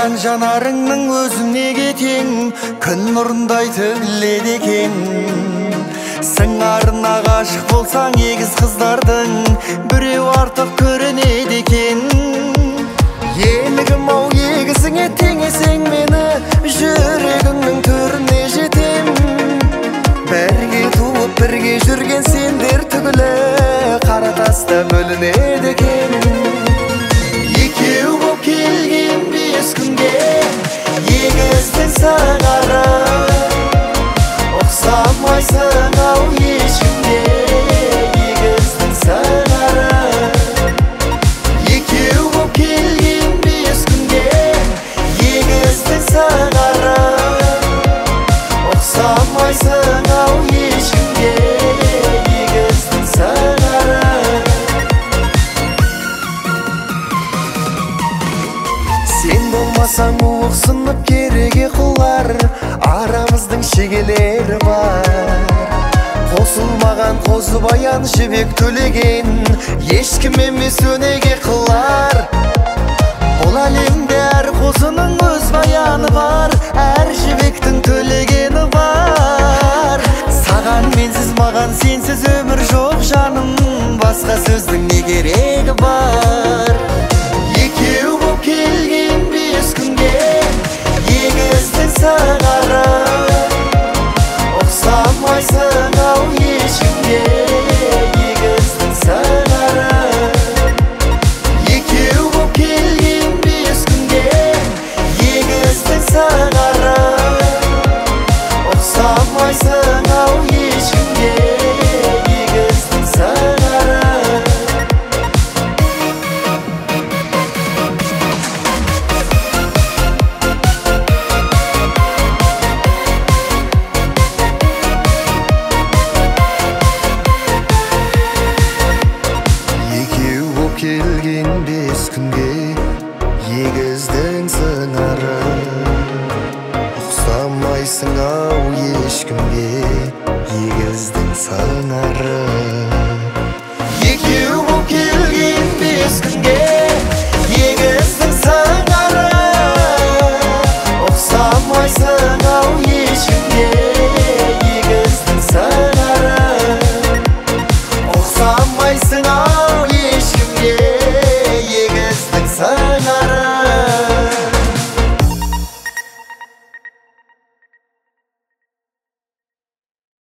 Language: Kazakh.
Жан жанарыңның өзіңе тең, күн нұрындай төгіледі екен. Сыңарына ғашық болсаң егіз қыздардың біреу артық көрінеді екен. Елігім ау егізіңе теңесең мені, жүрегіңнің төріне жетем. Бірге туып бірге жүрген сендер түгілі қара таста бөлінеді екен. Екеу боп келген бес күнге егіздің сыңары, ұқсамайсың ау ешкімге егіздің сыңары. Екеу боп келген бес күнге егіздің сыңары, ұқсамайсың ау ешкімге егіздің сыңары. Сен болмасаң уықсынып кереге құлар, арамыздың шегелері бар. Қосылмаған қозы баян жібек төлеген, ешкім емес өнеге қылар. Бұл әлемде